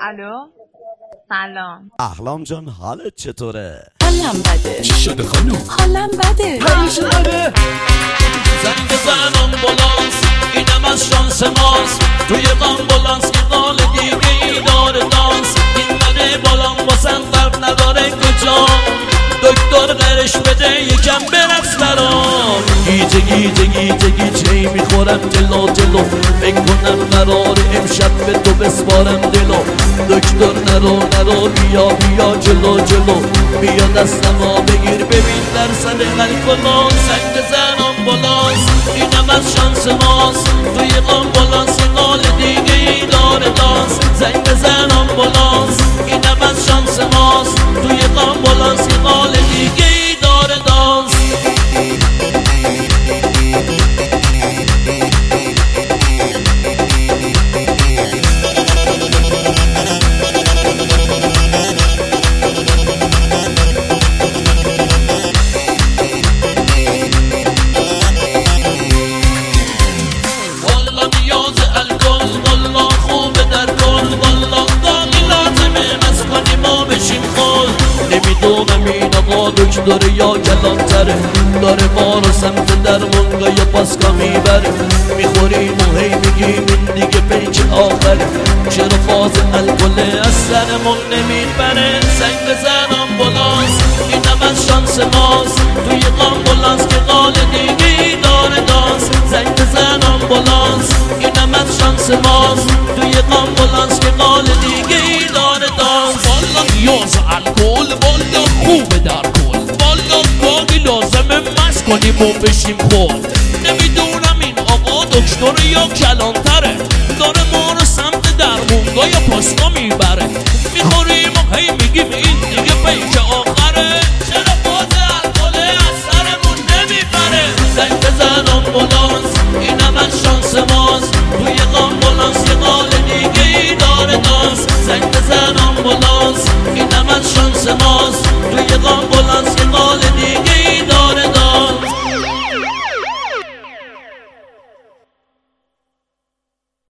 الو سلام. احلام جان حالت چطوره؟ حالم بده. چی شده خانوم؟ حالم بده. حالش بده. زنگ بزن آمبولانس، اینم از شانس ماست. توی آمبولانس یه قال دیگه ای داره دانس. این منه بالام واسم فرق نداره کجا، دکتر قرش بده یکم برقص برام. گیجه گیجه گیجه گیجه میخورم جلو جلو، فکر کنم قرار امشب به تو بسپارم دلو. دکتر نرو بیا بیا جلو جلو، بیا دستمو بگیر ببین درصد الکلون. زنگ بزن آمبولانس، اینم از شانس ماست. توی آمبولانس یه قال دیگه ای داره دانس. زنگ بزن آمبولانس، اینم از شانس ماست. توی آمبولانس یه قال دیگه ای داره دانس. نمیدونم این آقا دکتر یا کلانتره، داره ما رو سمت درمونگاه یا پاسکا میبره. میخوریم و هی میگیم این دیگه پیچ آخره، چرا فاز الکل از سرمون نمیبره. زنگ بزن آمبولانس، اینم از شانس ماست. توی آمبولانس که قال دیگه ای داره دانس. زنگ بزن آمبولانس، اینم از شانس ماست. توی آمبولانس که قال دیگه ای داره دانس. والا نیاز الکل، والا خوبه در کل، والا گاهی لازمه مست کنیم و بشیم خود. نمیدونم این آقا دکتر یا کلان